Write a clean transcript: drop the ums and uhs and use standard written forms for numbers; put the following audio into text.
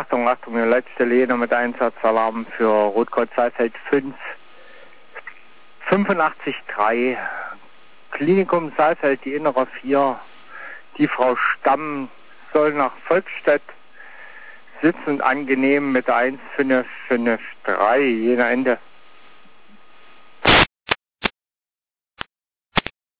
Achtung, Achtung, die letzte Lehne mit Einsatzalarm für Rotkreuz Saalfeld 5. 85-3. Klinikum Saalfeld, die innere 4. Die Frau Stamm soll nach Volkstedt sitzend angenehm mit 1553, jener Ende.